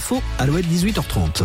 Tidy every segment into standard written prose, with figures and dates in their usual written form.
infos, Alouette 18h30.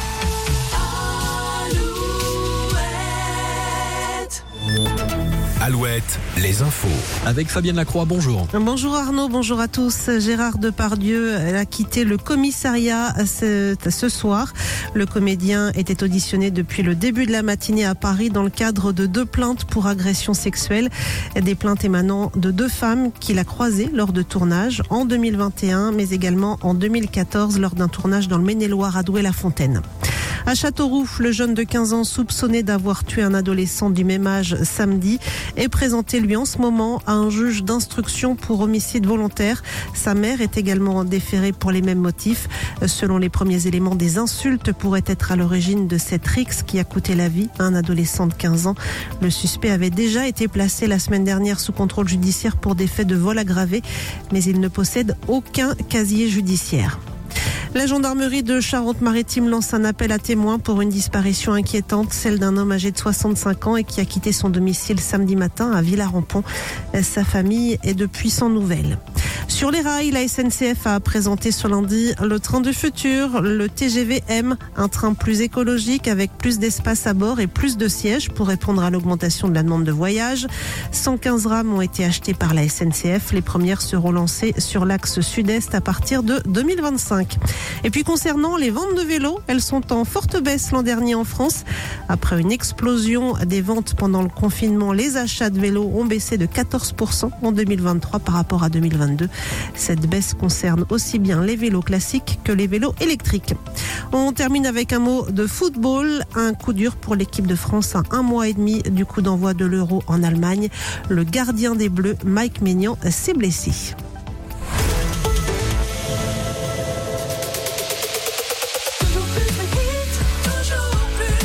Alouette, les infos. Avec Fabienne Lacroix, bonjour. Bonjour Arnaud, bonjour à tous. Gérard Depardieu a quitté le commissariat ce soir. Le comédien était auditionné depuis le début de la matinée à Paris dans le cadre de 2 plaintes pour agression sexuelle. Des plaintes émanant de 2 femmes qu'il a croisées lors de tournages en 2021, mais également en 2014 lors d'un tournage dans le Maine-et-Loire à Douai-la-Fontaine. À Châteauroux, le jeune de 15 ans soupçonné d'avoir tué un adolescent du même âge samedi est présenté lui en ce moment à un juge d'instruction pour homicide volontaire. Sa mère est également déférée pour les mêmes motifs. Selon les premiers éléments, des insultes pourraient être à l'origine de cette rixe qui a coûté la vie à un adolescent de 15 ans. Le suspect avait déjà été placé la semaine dernière sous contrôle judiciaire pour des faits de vol aggravé, mais il ne possède aucun casier judiciaire. La gendarmerie de Charente-Maritime lance un appel à témoins pour une disparition inquiétante, celle d'un homme âgé de 65 ans et qui a quitté son domicile samedi matin à Villars-en-Pont. Sa famille est depuis sans nouvelles. Sur les rails, la SNCF a présenté ce lundi le train du futur, le TGV M, un train plus écologique avec plus d'espace à bord et plus de sièges pour répondre à l'augmentation de la demande de voyage. 115 rames ont été achetées par la SNCF. Les premières seront lancées sur l'axe sud-est à partir de 2025. Et puis concernant les ventes de vélos, elles sont en forte baisse l'an dernier en France. Après une explosion des ventes pendant le confinement, les achats de vélos ont baissé de 14% en 2023 par rapport à 2022. Cette baisse concerne aussi bien les vélos classiques que les vélos électriques. On termine avec un mot de football. Un coup dur pour l'équipe de France à 1 mois et demi du coup d'envoi de l'Euro en Allemagne. Le gardien des Bleus, Mike Maignan, s'est blessé.